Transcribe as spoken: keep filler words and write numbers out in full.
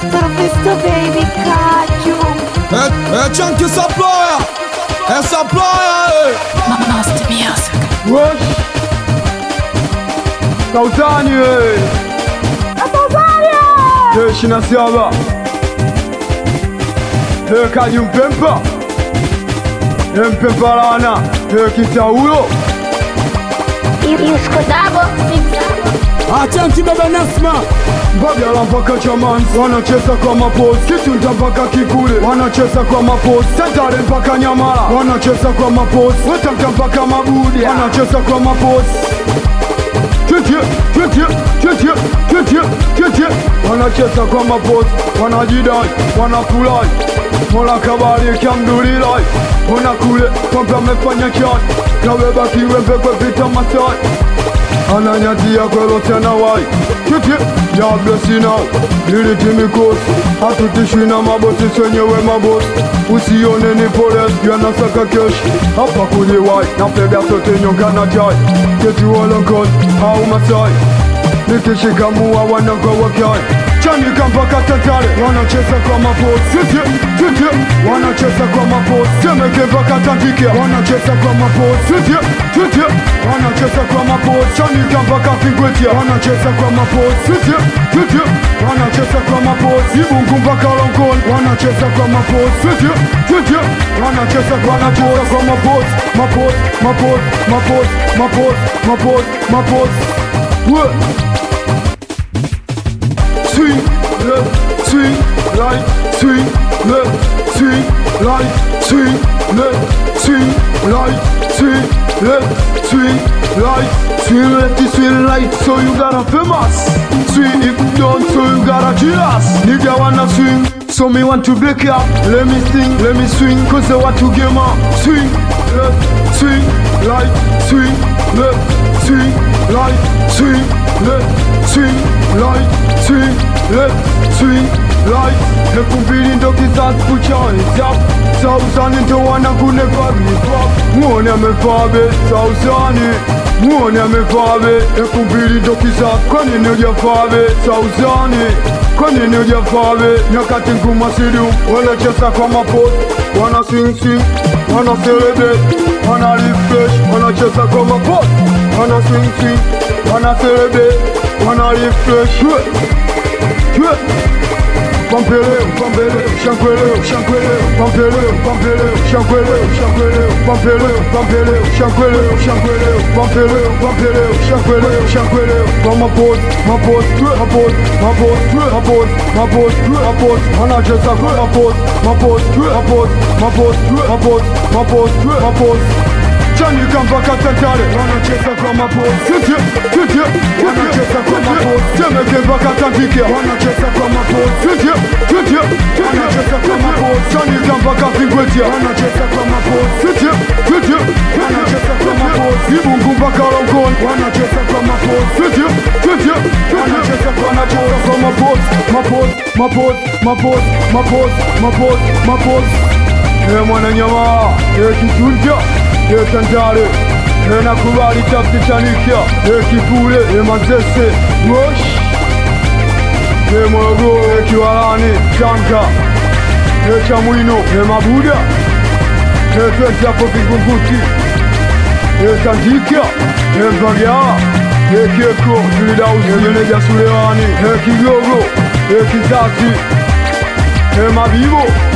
Mister Mister Baby Kaju. É, é Chunky Supplier, é Supplier, Master Music. Rush Sautani eh. Eh, shina saba Eh, Kaju mpempa Eh, mpempa lana Eh, kitaulo Escudavo. a Chunky Baba Nasma. Bagala mpaka chamani wanacheza kwa maposi, Kitunta mpaka Kikule wanacheza kwa maposi, Tandale mpaka Nyamala wanacheza kwa maposi, Wetamta mpaka Mabudi wanacheza kwa maposi. Twitie, twitie, twitie, twitie, twitie, wanacheza kwa maposi, wanajidai, wanafurahi, Mola kabariki alhamdulillah, wanakule kwamba amefanya chani, kabeba kiwembe kwa vita Masai, ananyatia kwelo tena wai. Titi, ya blessi now, niliti mikosi, hatutishwi na mabosi, senyewe mabosi, usione ni polisi, yanasaka keshi, hapa kuli wai, napega sote nyonga na jai, keti walokot, au Masai, nikishika muwa wanango wakai, Chanika mpaka Tandale, wanacheza kwa maposi, Titi, titi, wanacheza kwa maposi, Temeke mpaka Tandike, wanacheza kwa maposi, Titi, titi, wanacheza kwa maposi, Chanika mpaka Kingwetia, wanacheza kwa maposi, Titi, titi, wanacheza kwa maposi, Ibungu mpaka Longoni, wanacheza kwa maposi, Titi, titi, wanacheza kwa wanacheza kwa maposi, maposi, maposi, maposi, maposi, maposi, maposi, Wee! Swing, left, swing, right, swing, left, swing, right, swing, left, swing, right, swing, left, swing, right, swing left, swing right, so you gotta famous. Swing if you don't, so you gotta kill us. Nigga wanna swing, so me want to break up. Let me sing, let me swing, cause I want to game up. Swing, left, swing, right, swing, left, swing, right, swing, left, swing, right, swing, left, swing, right. Elfu mbili ndo kizazi kuchani zap Sausani ndo wana kuneva mipap Muone amefabe Sausani Muone amefabe Elfu mbili ndo kizazi kwa nini ujafabe Sausani kwa nini ujafabe Nyakati nguma sidu wanacheza kwa maposi, wana swing swing, wana celebrate, wana refresh, wanacheza kwa maposi, wana swing swing, wana celebrate, wana refresh. Tue, Pampeleu, pampeleu, chanqueleu, chanqueleu, pampeleu, pampeleu, chanqueleu, chanqueleu, pampeleu, pampeleu, chanqueleu, chanqueleu, pampeleu, pampeleu, chanqueleu, chanqueleu. From a post, my post, my post, my post, my post, my post, my post, wanacheza kwa my post, my post, my post, my post, my post, my post, my post. Chanika mpaka Tandale, wanacheza kwa maposi, Titi, titi, wanacheza kwa maposi, Temeke mpaka Tandike, wanacheza kwa maposi, Titi, titi, wanacheza kwa maposi, Chanika mpaka Kingwetia, wanacheza kwa maposi, Titi, titi, wanacheza kwa maposi, Ibungu mpaka Longoni, wanacheza kwa maposi, Titi, titi, wanacheza kwa maposi, kwa maposi, maposi, maposi, maposi, maposi, maposi, maposi. Eh, mwana nyama, eh, Kitunja, eh, Tandale, eh, nakubali tafuti Chanika, eh, Kikule, eh, Manzese, Rush, eh, Morogoro, eh, Kiwalani, Tanga, eh, Chamwino, eh, Mabuda, eh, twende hapo Vingunguti, eh, Tandika, eh, Mbagala, eh, Keko, Julidaus, eh, Meneja Sulewani, eh, Kigogo, eh, Kizazi, eh, Mabibo.